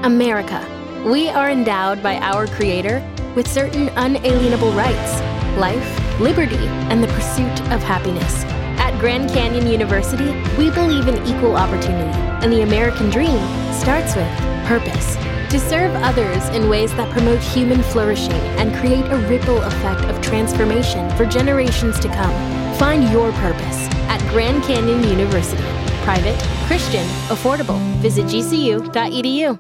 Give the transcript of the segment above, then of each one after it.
America. We are endowed by our Creator with certain unalienable rights: life, liberty, and the pursuit of happiness. At Grand Canyon University, we believe in equal opportunity, and the American dream starts with purpose. To serve others in ways that promote human flourishing and create a ripple effect of transformation for generations to come. Find your purpose at Grand Canyon University. Private, Christian, affordable. Visit gcu.edu.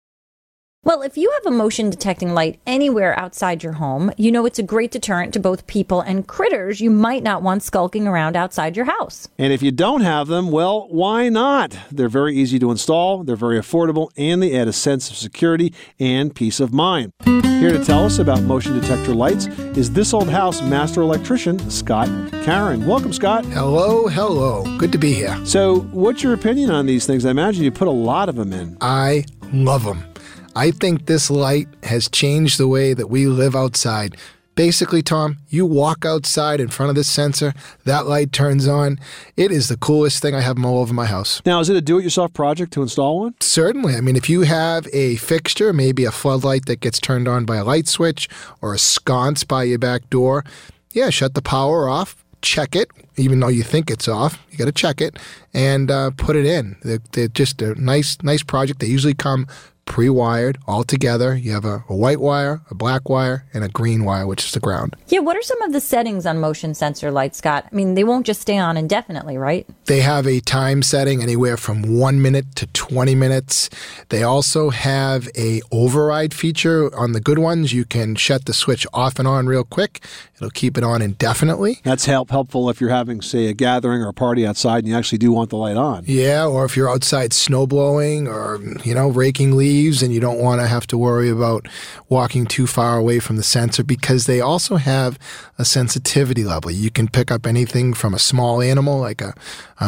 Well, if you have a motion detecting light anywhere outside your home, you know it's a great deterrent to both people and critters you might not want skulking around outside your house. And if you don't have them, well, why not? They're very easy to install, they're very affordable, and they add a sense of security and peace of mind. Here to tell us about motion detector lights is This Old House master electrician, Scott Caron. Welcome, Scott. Hello. Good to be here. So, what's your opinion on these things? I imagine you put a lot of them in. I love them. I think this light has changed the way that we live outside. Basically, Tom, you walk outside in front of this sensor, that light turns on. It is the coolest thing. I have them all over my house. Now, is it a do-it-yourself project to install one? Certainly. I mean, if you have a fixture, maybe a floodlight that gets turned on by a light switch or a sconce by your back door, shut the power off, check it, even though you think it's off. You got to check it and put it in. They're just a nice project. They usually come pre-wired all together. You have a white wire, a black wire, and a green wire, which is the ground. Yeah, what are some of the settings on motion sensor lights, Scott? I mean, they won't just stay on indefinitely, right? They have a time setting anywhere from 1 minute to 20 minutes. They also have a override feature. On the good ones, you can shut the switch off and on real quick. It'll keep it on indefinitely. That's helpful if you're having, say, a gathering or a party outside and you actually do want the light on. Yeah, or if you're outside snow blowing or, raking leaves and you don't want to have to worry about walking too far away from the sensor, because they also have a sensitivity level. You can pick up anything from a small animal like a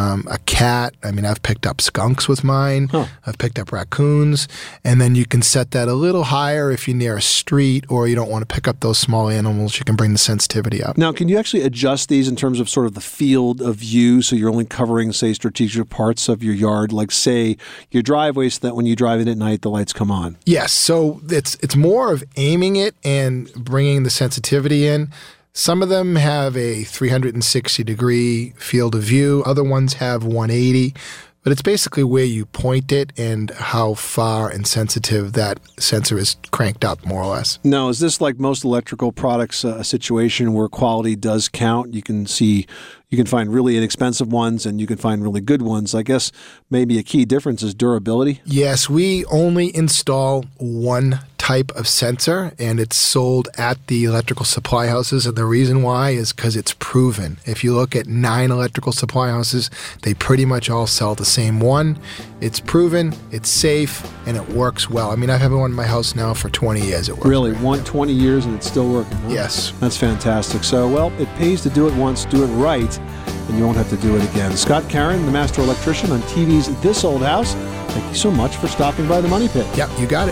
cat. I mean, I've picked up skunks with mine. I've picked up raccoons. And then you can set that a little higher if you're near a street or you don't want to pick up those small animals. You can bring the sensitivity up. Now, can you actually adjust these in terms of sort of the field of view so you're only covering, say, strategic parts of your yard, like, say, your driveway, so that when you drive in at night, the lights come on? Yes. So it's more of aiming it and bringing the sensitivity in. Some of them have a 360-degree field of view. Other ones have 180. But it's basically where you point it and how far and sensitive that sensor is cranked up, more or less. Now, is this, like most electrical products, a situation where quality does count? You can find really inexpensive ones and you can find really good ones. I guess maybe a key difference is durability. Yes, we only install one type of sensor, and it's sold at the electrical supply houses. And the reason why is because it's proven. If you look at 9 electrical supply houses, they pretty much all sell the same one. It's proven, it's safe, and it works well. I mean, I've had one in my house now for 20 years. It works. Really? 20 years and it's still working, huh? Yes. That's fantastic. So, well, it pays to do it once, do it right, and you won't have to do it again. Scott Caron, the master electrician on TV's This Old House. Thank you so much for stopping by the Money Pit. Yep, you got it.